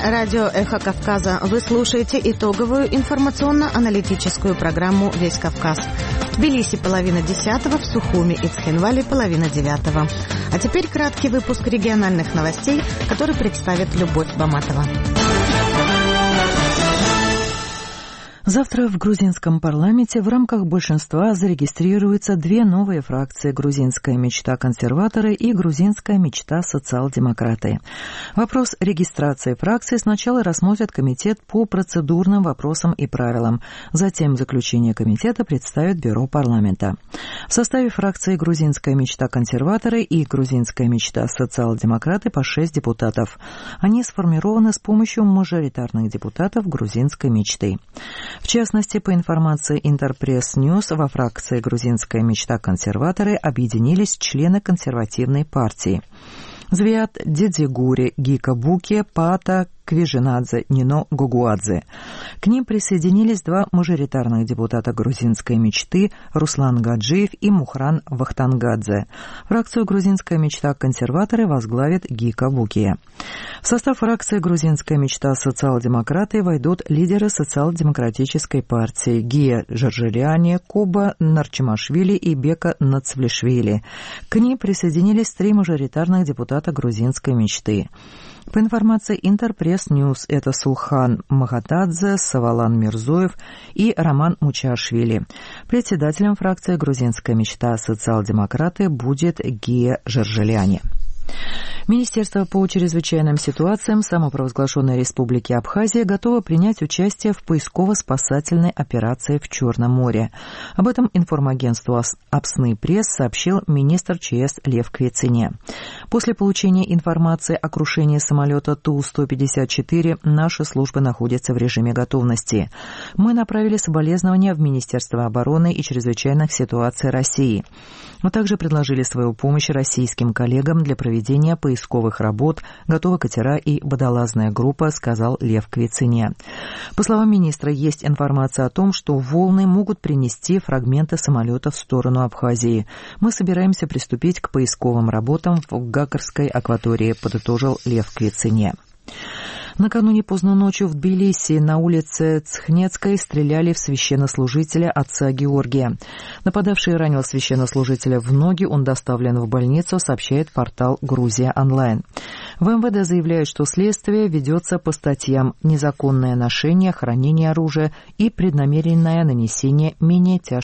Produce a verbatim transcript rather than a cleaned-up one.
радио «Эхо Кавказа». Вы слушаете итоговую информационно-аналитическую программу «Весь Кавказ». В Тбилиси половина десятого, в Сухуми и Цхинвале половина девятого. А теперь краткий выпуск региональных новостей, который представит Любовь Баматова. Завтра в грузинском парламенте в рамках большинства зарегистрируются две новые фракции: «Грузинская мечта-консерваторы» и «Грузинская мечта-социал-демократы». Вопрос регистрации фракций сначала рассмотрит комитет по процедурным вопросам и правилам. Затем заключение комитета представит Бюро парламента. В составе фракции «Грузинская мечта-консерваторы» и «Грузинская мечта-социал-демократы» по шесть депутатов. Они сформированы с помощью мажоритарных депутатов грузинской мечты. В частности, по информации Интерпресс Ньюс, во фракции «Грузинская мечта-консерваторы» объединились члены консервативной партии: Звиат Дедзигури, Гика Буки, Пата Квижинадзе, Нино Гугуадзе. К ним присоединились два мажоритарных депутата грузинской мечты Руслан Гаджиев и Мухран Вахтангадзе. Фракцию «Грузинская мечта-консерваторы» возглавит Гика Буки. В состав фракции «Грузинская мечта-социал-демократы» войдут лидеры социал-демократической партии Гия Жоржилиани, Куба Нарчимашвили и Бека Нацвлишвили. К ним присоединились три мажоритарных депутата грузинской мечты. По информации Интерпресс Ньюс, это Сулхан Махатадзе, Савалан Мирзоев и Роман Мучашвили. Председателем фракции «Грузинская мечта-социал-демократы» будет Гия Жоржилиани. Министерство по чрезвычайным ситуациям самопровозглашенной Республики Абхазия готово принять участие в поисково-спасательной операции в Черном море. Об этом информагентству «Апсны Пресс» сообщил министр ЧС Лев Квицине. После получения информации о крушении самолета Ту сто пятьдесят четыре наши службы находятся в режиме готовности. Мы направили соболезнования в Министерство обороны и чрезвычайных ситуаций России. Мы также предложили свою помощь российским коллегам для проведения поисковых работ. Готовы катера и водолазная группа, сказал Лев Квицине. По словам министра, есть информация о том, что волны могут принести фрагменты самолета в сторону Абхазии. Мы собираемся приступить к поисковым работам в Гагарской акватории, подытожил Лев Квицине. Накануне поздно ночью в Тбилиси на улице Цхнецкой стреляли в священнослужителя отца Георгия. Нападавший ранил священнослужителя в ноги, он доставлен в больницу, сообщает портал «Грузия онлайн». В МВД заявляют, что следствие ведется по статьям «Незаконное ношение, хранение оружия» и «Преднамеренное нанесение менее тяжкого